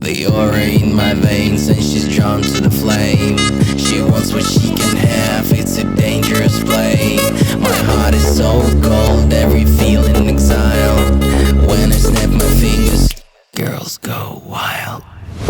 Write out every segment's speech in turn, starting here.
The aura in my veins and she's drawn to the flame. She wants what she can have, it's a dangerous play. My heart is so cold, every feeling exile. When I snap my fingers, girls go wild.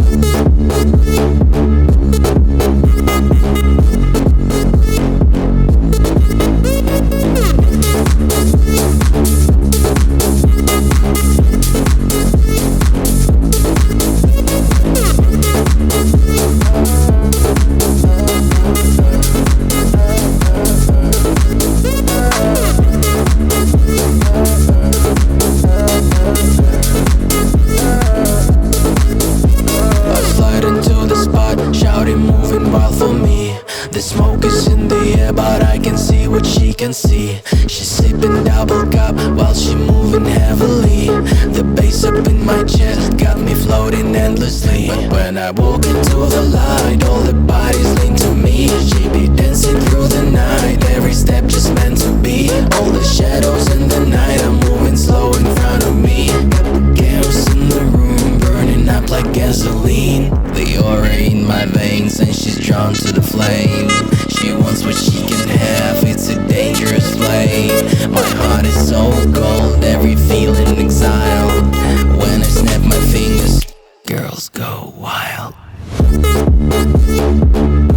Shouting, moving wild for me. The smoke is in the air, but I can see what she can see. She's sipping double cup while she moving heavily. The bass up in my chest got me floating endlessly. But when I walk into the light, all the bodies lean to me. She be dancing through the night, every step just meant to be. All the shadows in the night are moving slow in front of me. Got the chaos in the room, burning up like gasoline. The aura in my veins and she's drawn to the flame. She wants what she can have, it's a dangerous play. My heart is so cold, every feeling exile. When I snap my fingers, girls go wild.